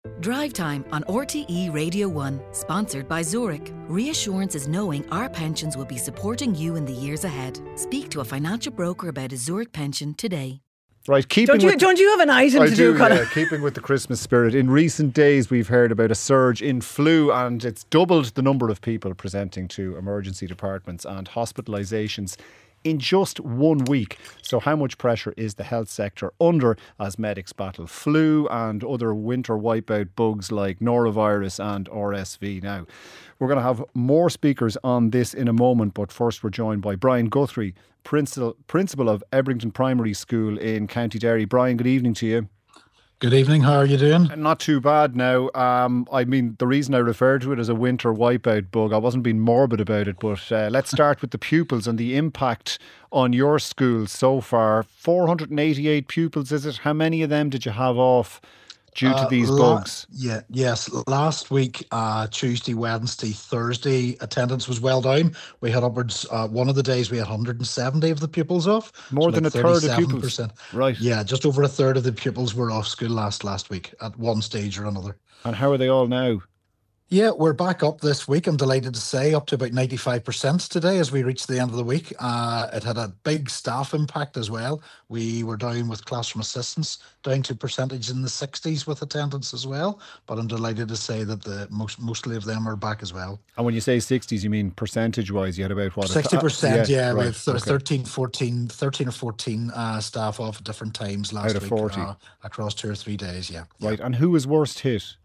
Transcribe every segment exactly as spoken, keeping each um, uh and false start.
Drive Time on R T E Radio one, sponsored by Zurich. Reassurance is knowing our pensions will be supporting you in the years ahead. Speak to a financial broker about a Zurich pension today. Right, keeping don't you with don't you have an item I to do, do, Conor? yeah, keeping with the Christmas spirit. In recent days, we've heard about a surge in flu, and it's doubled the number of people presenting to emergency departments and hospitalisations in just one week. So how much pressure is the health sector under as medics battle flu and other winter wipeout bugs like norovirus and R S V? Now, we're going to have more speakers on this in a moment, but first we're joined by Brian Guthrie, principal, principal of Ebrington Primary School in County Derry. Brian, good evening to you. Good evening, how are you doing? Not too bad now. Um, I mean, the reason I referred to it as a winter wipeout bug, I wasn't being morbid about it, but uh, let's start with the pupils and the impact on your school so far. four hundred eighty-eight pupils, is it? How many of them did you have off due to Uh, these la- bugs? Yeah, yes. Last week, uh, Tuesday, Wednesday, Thursday, attendance was well down. We had upwards, uh, one of the days we had one hundred seventy of the pupils off. More so than like a third of thirty-seven pupils. percent. Right. Yeah, just over a third of the pupils were off school last last week at one stage or another. And how are they all now? Yeah, we're back up this week, I'm delighted to say, up to about ninety-five percent today as we reach the end of the week. Uh, it had a big staff impact as well. We were down with classroom assistants, down to percentage in the sixties with attendance as well. But I'm delighted to say that the most mostly of them are back as well. And when you say sixties, you mean percentage-wise? You had about what? a th- sixty percent, yeah. right, We have th- okay. thirteen, fourteen, thirteen or fourteen uh, staff off at different times last Out of week. forty. Uh, across two or three days, yeah. Right, and who was worst hit?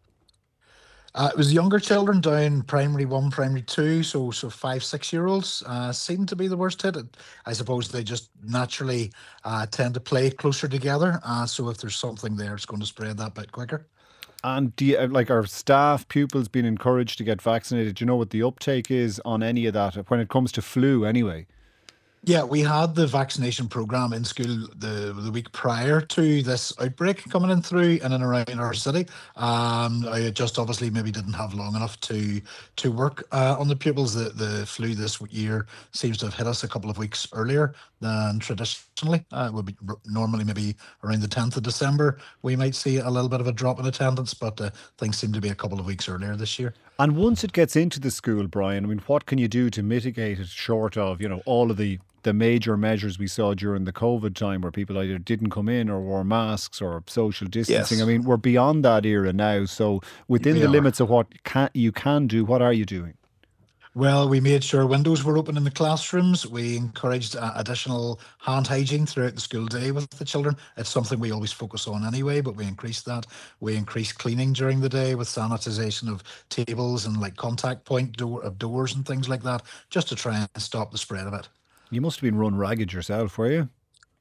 Uh, it was younger children down primary one, primary two, so so five, six year olds uh, seemed to be the worst hit. It- I suppose they just naturally uh, tend to play closer together. Uh, so if there's something there, it's going to spread that bit quicker. And do you, like, are staff, pupils being encouraged to get vaccinated? Do you know what the uptake is on any of that when it comes to flu anyway? Yeah, we had the vaccination program in school the the week prior to this outbreak coming in through in and around our city. Um, I just obviously maybe didn't have long enough to to work uh, on the pupils. The the flu this year seems to have hit us a couple of weeks earlier than traditionally. Uh, it would be r- normally maybe around the tenth of December we might see a little bit of a drop in attendance, but uh, things seem to be a couple of weeks earlier this year. And once it gets into the school, Brian, I mean, what can you do to mitigate it short of, you know, all of the, the major measures we saw during the COVID time where people either didn't come in or wore masks or social distancing? Yes. I mean, we're beyond that era now. So within We the are. limits of what can, you can do, what are you doing? Well, we made sure windows were open in the classrooms. We encouraged uh, additional hand hygiene throughout the school day with the children. It's something we always focus on anyway, but we increased that. We increased cleaning during the day with sanitization of tables and like contact point door of doors and things like that, just to try and stop the spread of it. You must have been run ragged yourself, were you?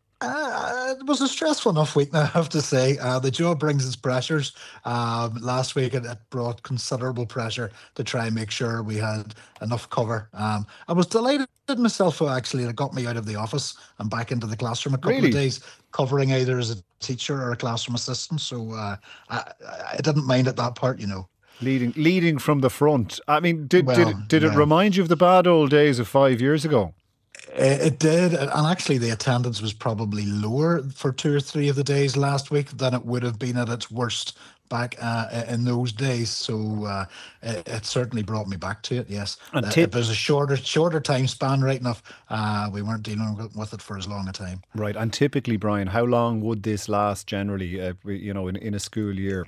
Uh, it was a stressful enough week, I have to say. Uh, the job brings its pressures. Um, last week, it, it brought considerable pressure to try and make sure we had enough cover. Um, I was delighted myself, actually. It got me out of the office and back into the classroom a couple Really? of days, covering either as a teacher or a classroom assistant. So uh, I, I didn't mind at that part, you know. Leading leading from the front. I mean, did, did, Well, it, did it yeah. remind you of the bad old days of five years ago? It it did, and actually the attendance was probably lower for two or three of the days last week than it would have been at its worst back uh, in those days. So uh, it, it certainly brought me back to it. Yes, And Uh, tip- it was a shorter shorter time span, right enough. Uh, we weren't dealing with- with it for as long a time. Right. And typically, Brian, how long would this last generally, uh, you know, in, in a school year?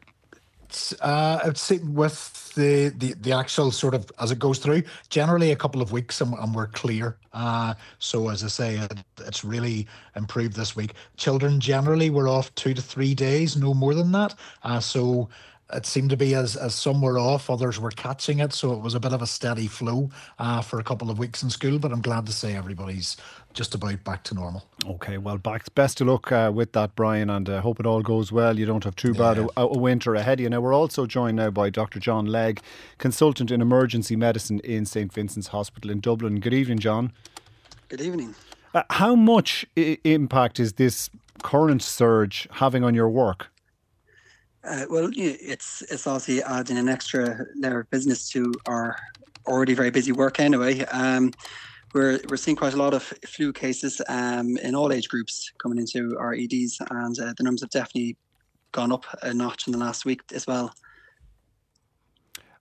Uh, I'd say with the, the the actual sort of as it goes through, generally a couple of weeks and, and we're clear. Uh, so as I say, it, it's really improved this week. Children generally were off two to three days, no more than that. Uh, so it seemed to be as as some were off, others were catching it. So it was a bit of a steady flow uh, for a couple of weeks in school. But I'm glad to say everybody's just about back to normal. Okay, well, back, best of luck uh, with that, Brian, and I uh, hope it all goes well. You don't have too bad Yeah. a, a winter ahead of you. Now, we're also joined now by Doctor John Legg, consultant in emergency medicine in St Vincent's Hospital in Dublin. Good evening, John. Good evening. Uh, how much I- impact is this current surge having on your work? Uh, well, yeah, it's it's obviously adding an extra layer of business to our already very busy work anyway. Um, we're we're seeing quite a lot of flu cases um, in all age groups coming into our E Ds, and uh, the numbers have definitely gone up a notch in the last week as well.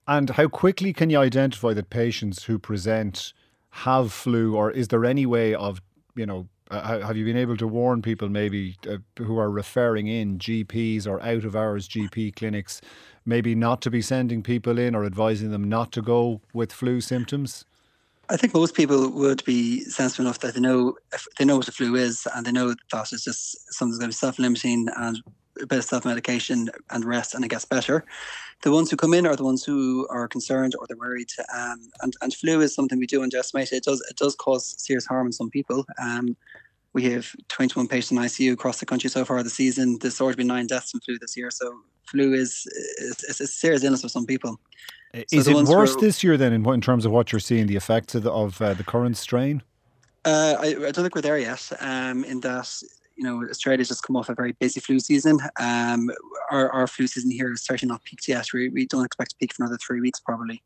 And how quickly can you identify that patients who present have flu, or is there any way of, you know, uh, have you been able to warn people maybe uh, who are referring in, G Ps or out of hours G P clinics, maybe not to be sending people in or advising them not to go with flu symptoms? I think most people would be sensible enough that they know if they know what the flu is, and they know that it's just something's going to be self-limiting and a bit of self-medication and rest, and it gets better. The ones who come in are the ones who are concerned or they're worried. Um, and, and flu is something we do underestimate. It does it does cause serious harm in some people. Um, we have twenty-one patients in I C U across the country so far this season. There's already been nine deaths from flu this year. So flu is, is, is a serious illness for some people. Is so it worse who, this year then in, in terms of what you're seeing, the effects of the, of, uh, the current strain? Uh, I, I don't think we're there yet, um, in that, you know, Australia's just come off a very busy flu season. Um, our, our flu season here is certainly not peaked yet. We, we don't expect to peak for another three weeks probably.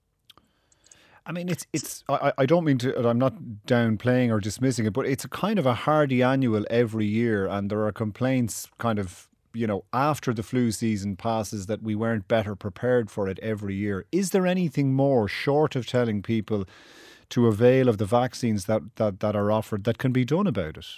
I mean, it's, it's. I, I don't mean to, I'm not downplaying or dismissing it, but it's a kind of a hardy annual every year, and there are complaints kind of, you know, after the flu season passes that we weren't better prepared for it every year. Is there anything more, short of telling people to avail of the vaccines that, that, that are offered, that can be done about it?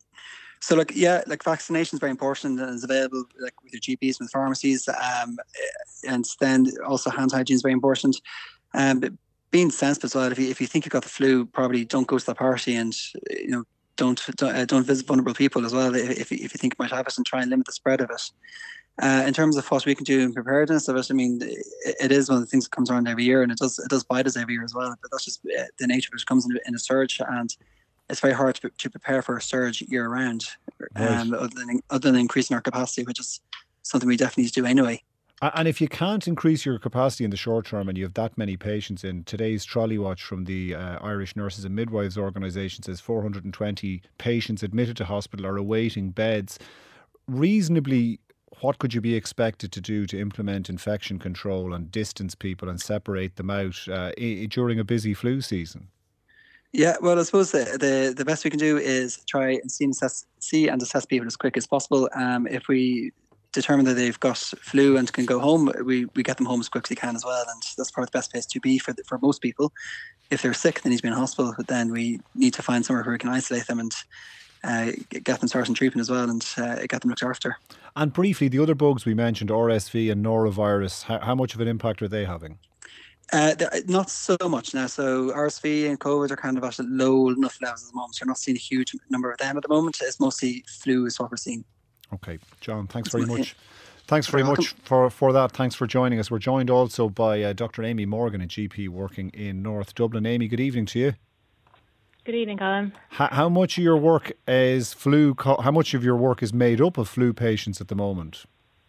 So, like, yeah, like vaccination is very important and is available like with your G Ps and pharmacies, um, and then also hand hygiene is very important. Um, but being sensible as well. If you if you think you've got the flu, probably don't go to the party, and you know don't don't, uh, don't visit vulnerable people as well. If if you, if you think you might have it, and try and limit the spread of it. Uh, in terms of what we can do in preparedness of it, I mean, it, it is one of the things that comes around every year, and it does it does bite us every year as well. But that's just uh, the nature of it. It comes in, in a surge, and it's very hard to, to prepare for a surge year round, um, right. other than other than increasing our capacity, which is something we definitely need to do anyway. And if you can't increase your capacity in the short term and you have that many patients in, today's Trolley Watch from the uh, Irish Nurses and Midwives Organisation says four hundred twenty patients admitted to hospital are awaiting beds. Reasonably, what could you be expected to do to implement infection control and distance people and separate them out uh, I- during a busy flu season? Yeah, well, I suppose the, the, the best we can do is try and see and assess, see and assess people as quick as possible. Um, if we determine that they've got flu and can go home, we, we get them home as quick as we can as well, and that's probably the best place to be for the, for most people. If they're sick, they need to be in hospital, but then we need to find somewhere where we can isolate them and uh, get them started treatment as well, and uh, get them looked after. And briefly, the other bugs we mentioned, R S V and norovirus, how, how much of an impact are they having? Uh, not so much now. So R S V and COVID are kind of at low enough levels at the moment. So you're not seeing a huge number of them at the moment. It's mostly flu is what we're seeing. Okay, John, thanks very much. Thanks very much for, for that. Thanks for joining us. We're joined also by uh, Doctor Amy Morgan, a G P working in North Dublin. Amy, good evening to you. Good evening, Colin. How, how much of your work is flu? How much of your work is made up of flu patients at the moment?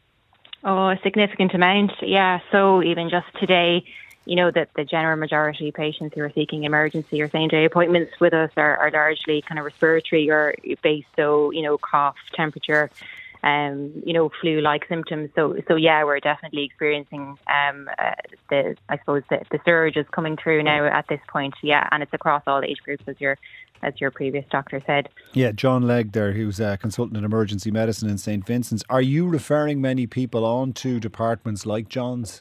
Oh, a significant amount. Yeah. So even just today, you know, that the general majority of patients who are seeking emergency or same day appointments with us are, are largely kind of respiratory or based, so, you know, cough, temperature, um, you know, flu-like symptoms. So, so yeah, we're definitely experiencing um, uh, the, I suppose, the, the surge is coming through now at this point. Yeah, and it's across all age groups, as your as your previous doctor said. Yeah, John Legg there, who's a consultant in emergency medicine in Saint Vincent's. Are you referring many people on to departments like John's?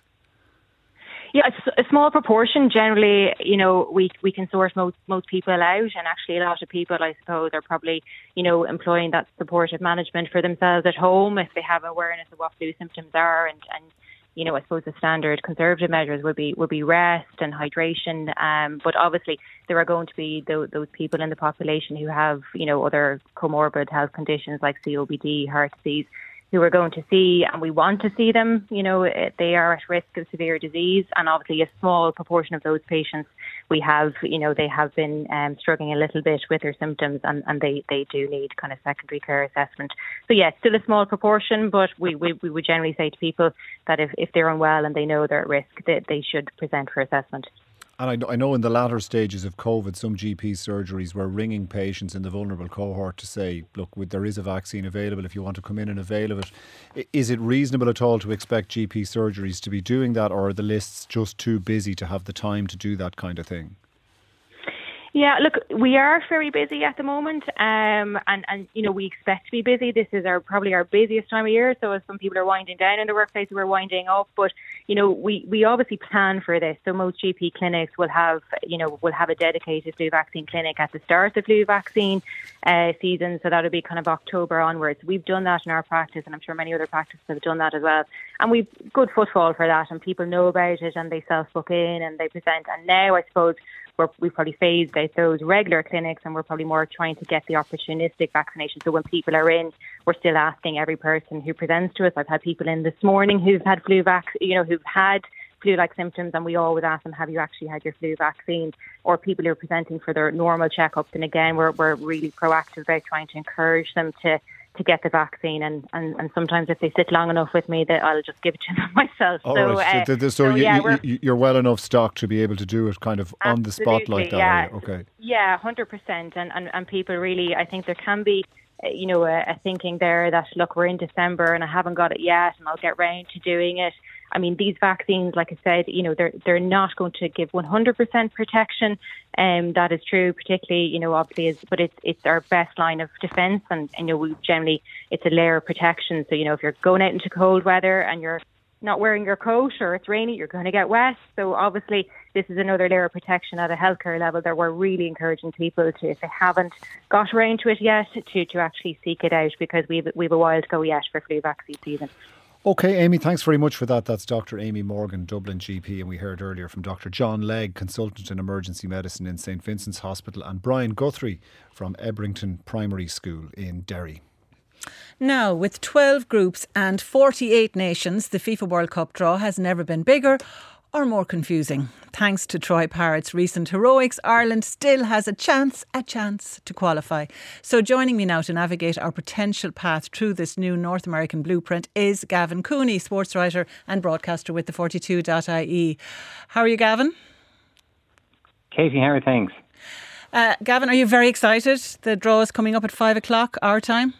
Yeah, it's a small proportion. Generally, you know, we we can source most most people out, and actually a lot of people, I suppose, are probably, you know, employing that supportive management for themselves at home if they have awareness of what flu symptoms are, and, and you know, I suppose the standard conservative measures would be would be rest and hydration. Um, but obviously there are going to be those, those people in the population who have, you know, other comorbid health conditions like C O P D, heart disease, who we're going to see, and we want to see them. You know, they are at risk of severe disease, and obviously a small proportion of those patients we have, you know, they have been um, struggling a little bit with their symptoms, and, and they, they do need kind of secondary care assessment. So yeah, still a small proportion, but we, we, we would generally say to people that if, if they're unwell and they know they're at risk, that they should present for assessment. And I know in the latter stages of COVID, some G P surgeries were ringing patients in the vulnerable cohort to say, look, there is a vaccine available if you want to come in and avail of it. Is it reasonable at all to expect G P surgeries to be doing that, or are the lists just too busy to have the time to do that kind of thing? Yeah, look, we are very busy at the moment, um, and, and you know we expect to be busy. This is our probably our busiest time of year. So as some people are winding down in the workplace, we're winding up. But you know we, we obviously plan for this. So most G P clinics will have you know will have a dedicated flu vaccine clinic at the start of the flu vaccine uh, season. So that'll be kind of October onwards. We've done that in our practice, and I'm sure many other practices have done that as well. And we've good footfall for that, and people know about it, and they self book in and they present. And now I suppose. We're, we've probably phased out those regular clinics, and we're probably more trying to get the opportunistic vaccination. So when people are in, we're still asking every person who presents to us. I've had people in this morning who've had flu vac, you know, who've had flu-like symptoms, and we always ask them, have you actually had your flu vaccine? Or people who are presenting for their normal checkups. And again, we're we're really proactive about trying to encourage them to to get the vaccine, and, and, and sometimes if they sit long enough with me, that I'll just give it to them myself. All so, right. uh, so, so, so you, yeah, you, you're well enough stocked to be able to do it kind of on the spot like that. Yeah, are you? Okay. Yeah, one hundred percent. And, and and people really, I think there can be, uh, you know, a, a thinking there that, look, we're in December and I haven't got it yet and I'll get round to doing it. I mean, these vaccines, like I said, you know, they're they're not going to give one hundred percent protection. Um, that is true, particularly, you know, obviously, is, but it's it's our best line of defence, and, and you know, we generally it's a layer of protection. So you know, if you're going out into cold weather and you're not wearing your coat or it's rainy, you're going to get wet. So obviously, this is another layer of protection at a healthcare level that we're really encouraging people to, if they haven't got around to it yet, to to actually seek it out, because we've we've a while to go yet for flu vaccine season. Okay, Amy, thanks very much for that. That's Doctor Amy Morgan, Dublin G P, and we heard earlier from Doctor John Legg, consultant in emergency medicine in St Vincent's Hospital, and Brian Guthrie from Ebrington Primary School in Derry. Now, with twelve groups and forty-eight nations, the FIFA World Cup draw has never been bigger or more confusing. Thanks to Troy Parrott's recent heroics, Ireland still has a chance, a chance to qualify. So joining me now to navigate our potential path through this new North American blueprint is Gavin Cooney, sports writer and broadcaster with the forty-two dot I E. How are you, Gavin? Katie, how are things? Uh, Gavin, are you very excited? The draw is coming up at five o'clock our time.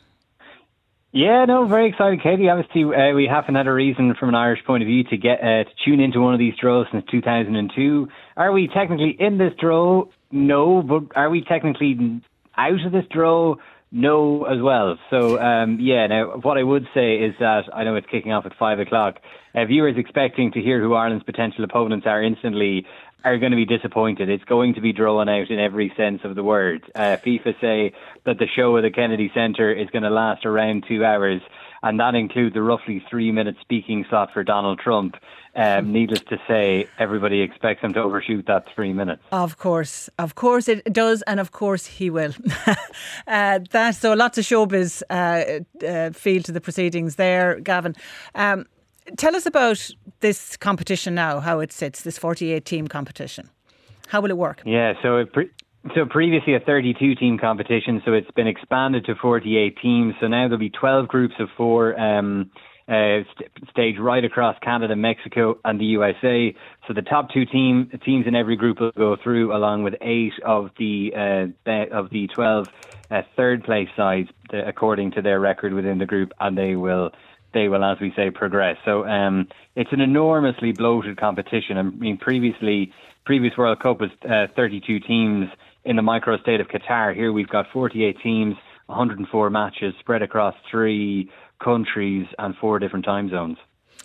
Yeah, no, very excited, Katie. Obviously, uh, we haven't had a reason from an Irish point of view to get uh, to tune into one of these draws since two thousand two. Are we technically in this draw? No, but are we technically out of this draw? No, as well. So, um, yeah, now, what I would say is that I know it's kicking off at five o'clock. Uh, viewers expecting to hear who Ireland's potential opponents are instantly are going to be disappointed. It's going to be drawn out in every sense of the word. Uh, FIFA say that the show at the Kennedy Centre is going to last around two hours, and that includes a roughly three-minute speaking slot for Donald Trump. Um, needless to say, everybody expects him to overshoot that three minutes. Of course, of course it does, and of course he will. uh, that so lots of showbiz uh, uh, feel to the proceedings there, Gavin. Um, Tell us about this competition now, how it sits, this forty-eight team competition. How will it work? Yeah, so it pre- so previously a thirty-two team competition, so it's been expanded to forty-eight teams. So now there'll be twelve groups of four um, uh, st- staged right across Canada, Mexico and the U S A. So the top two team teams in every group will go through, along with eight of the uh, of the twelve uh, third place sides, the, according to their record within the group, and they will they will, as we say, progress. So um, it's an enormously bloated competition. I mean, previously, previous World Cup was uh, thirty-two teams in the micro-state of Qatar. Here we've got forty-eight teams, one hundred four matches spread across three countries and four different time zones.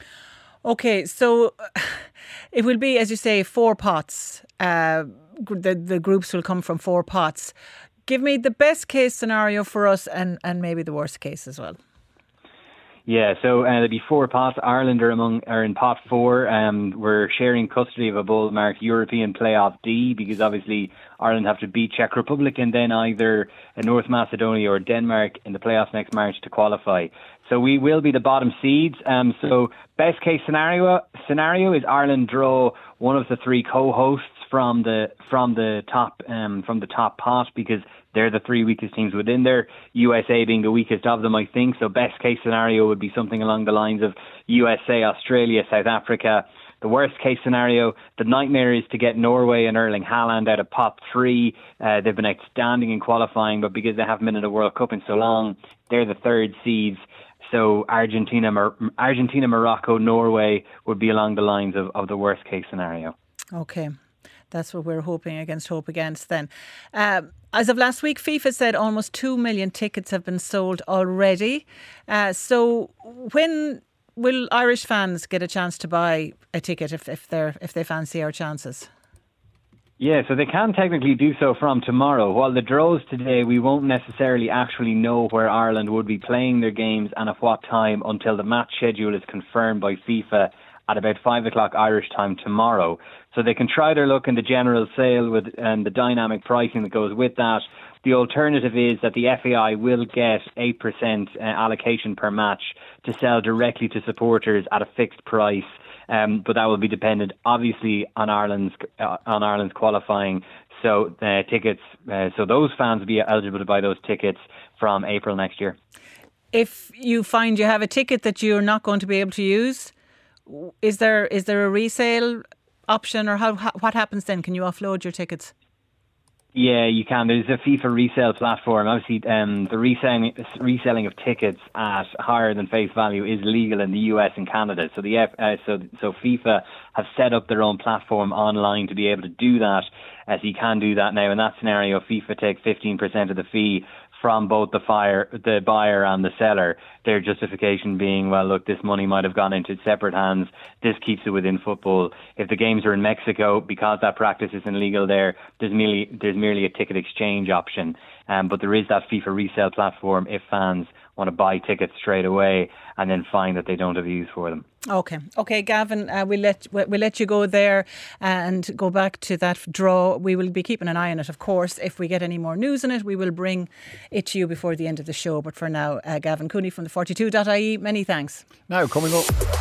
Okay, so it will be, as you say, four pots. Uh, the, the groups will come from four pots. Give me the best case scenario for us and, and maybe the worst case as well. Yeah, so uh, there'll be four pots. Ireland are among are in pot four. Um, we're sharing custody of a bowl marked European Playoff D, because obviously Ireland have to beat Czech Republic and then either North Macedonia or Denmark in the playoffs next March to qualify. So we will be the bottom seeds. Um, so best case scenario scenario is Ireland draw one of the three co-hosts from the from the top um, from the top pot, because they're the three weakest teams within there, U S A being the weakest of them, I think. So best case scenario would be something along the lines of U S A, Australia, South Africa. The worst case scenario, the nightmare is to get Norway and Erling Haaland out of pot three. Uh, they've been outstanding in qualifying, but because they haven't been in the World Cup in so long, they're the third seeds. So Argentina, Mar- Argentina, Morocco, Norway would be along the lines of, of the worst case scenario. Okay. That's what we're hoping against hope against then. Um, as of last week, FIFA said almost two million tickets have been sold already. Uh, so when will Irish fans get a chance to buy a ticket if, if, they're, if they fancy our chances? Yeah, so they can technically do so from tomorrow. While the draws today, we won't necessarily actually know where Ireland would be playing their games and at what time until the match schedule is confirmed by FIFA at about five o'clock Irish time tomorrow. So they can try their luck in the general sale with and the dynamic pricing that goes with that. The alternative is that the F A I will get eight percent uh, allocation per match to sell directly to supporters at a fixed price. Um, but that will be dependent, obviously, on Ireland's uh, on Ireland's qualifying. So the tickets, uh, so those fans will be eligible to buy those tickets from April next year. If you find you have a ticket that you're not going to be able to use, is there is there a resale option, or how, how what happens then? Can you offload your tickets? Yeah, you can. There's a FIFA resale platform. Obviously, um, the reselling reselling of tickets at higher than face value is legal in the U S and Canada. So the uh, so so FIFA have set up their own platform online to be able to do that. As you can do that now. In that scenario, FIFA take fifteen percent of the fee from both the fire, the buyer and the seller. Their justification being, well, look, this money might have gone into separate hands. This keeps it within football. If the games are in Mexico, because that practice isn't legal there, there's merely there's merely a ticket exchange option. Um, but there is that FIFA resale platform if fans want to buy tickets straight away and then find that they don't have use for them. Okay, okay, Gavin, uh, we'll let we'll let you go there and go back to that draw. We will be keeping an eye on it, of course. If we get any more news on it, we will bring it to you before the end of the show. But for now, uh, Gavin Cooney from the forty-two dot I E, many thanks. Now, coming up.